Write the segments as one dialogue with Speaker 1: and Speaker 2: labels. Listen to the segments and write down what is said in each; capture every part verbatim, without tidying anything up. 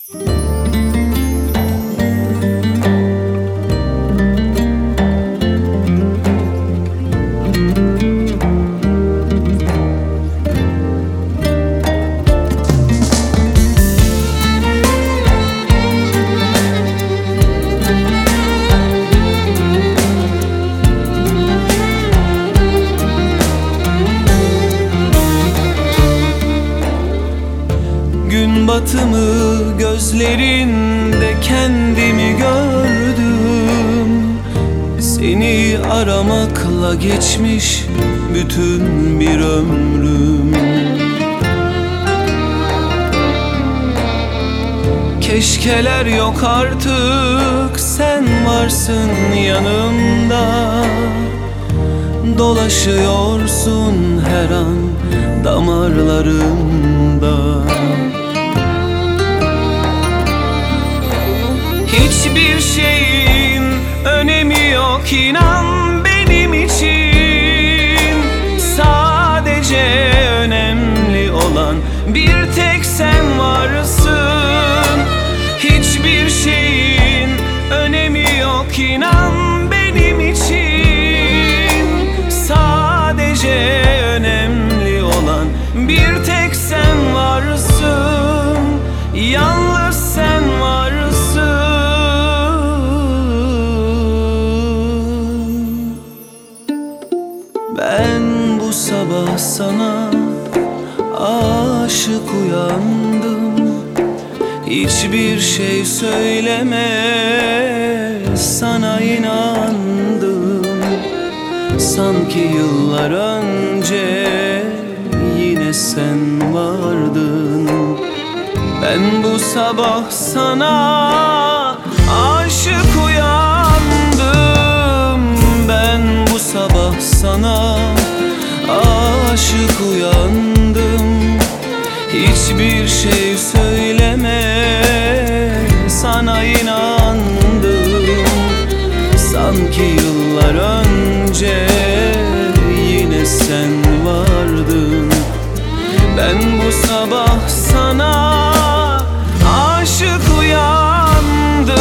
Speaker 1: Gün batımı gözlerinde kendimi gördüm. Seni aramakla geçmiş bütün bir ömrüm. Keşkeler yok artık, sen varsın yanımda. Dolaşıyorsun her an damarlarımda. Hiçbir şeyin önemi yok inan benim için. Sadece önemli olan bir tek sen varsın. Hiçbir şeyin önemi yok inan benim için. Sadece önemli olan bir tek sen varsın. Yalnız sen varsın. Ben bu sabah sana aşık uyandım. Hiçbir şey söyleme, sana inandım. Sanki yıllar önce yine sen vardın. Ben bu sabah sana aşık uyandım. Ben bu sabah sana aşık uyandım. Hiçbir şey söyleme, sana inandım. Sanki yıllar önce yine sen vardın. Ben bu sabah sana aşık uyandım.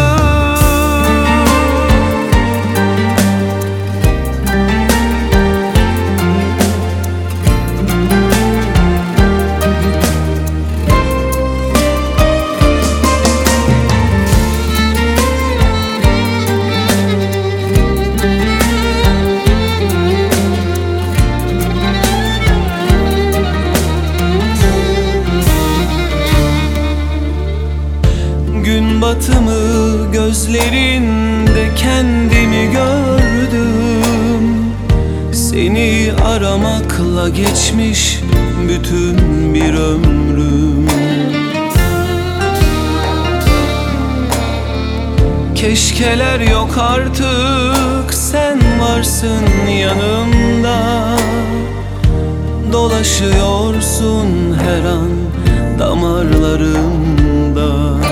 Speaker 1: Gün batımı gözlerinde kendimi gördüm. Seni aramakla geçmiş bütün bir ömrüm. Keşkeler yok artık, sen varsın yanımda. Dolaşıyorsun her an damarlarımda.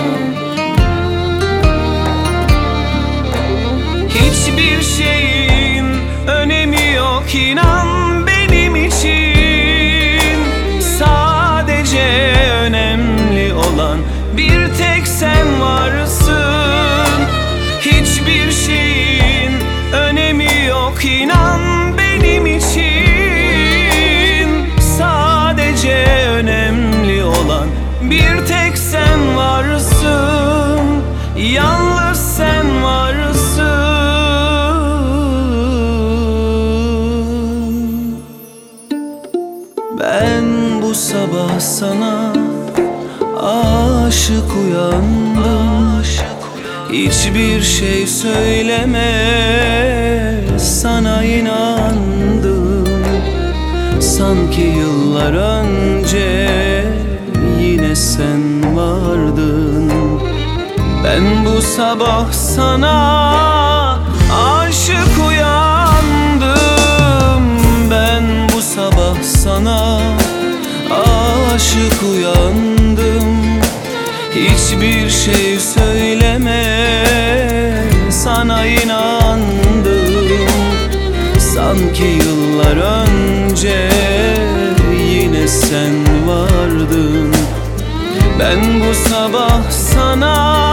Speaker 1: Hiçbir şeyin önemi yok inan benim için. Sadece önemli olan bir tek sen varsın. Hiçbir şeyin önemi yok inan benim için. Sadece önemli olan bir tek sen varsın. Yalnız sen varsın. Ben bu sabah sana aşık uyandım. Hiçbir şey söyleme, sana inandım. Sanki yıllar önce yine sen vardın. Ben bu sabah sana aşık uyandım. Ben bu sabah sana aşık uyandım. Hiçbir şey söyleme, sana inandım. Sanki yıllar önce yine sen vardın. Ben bu sabah sana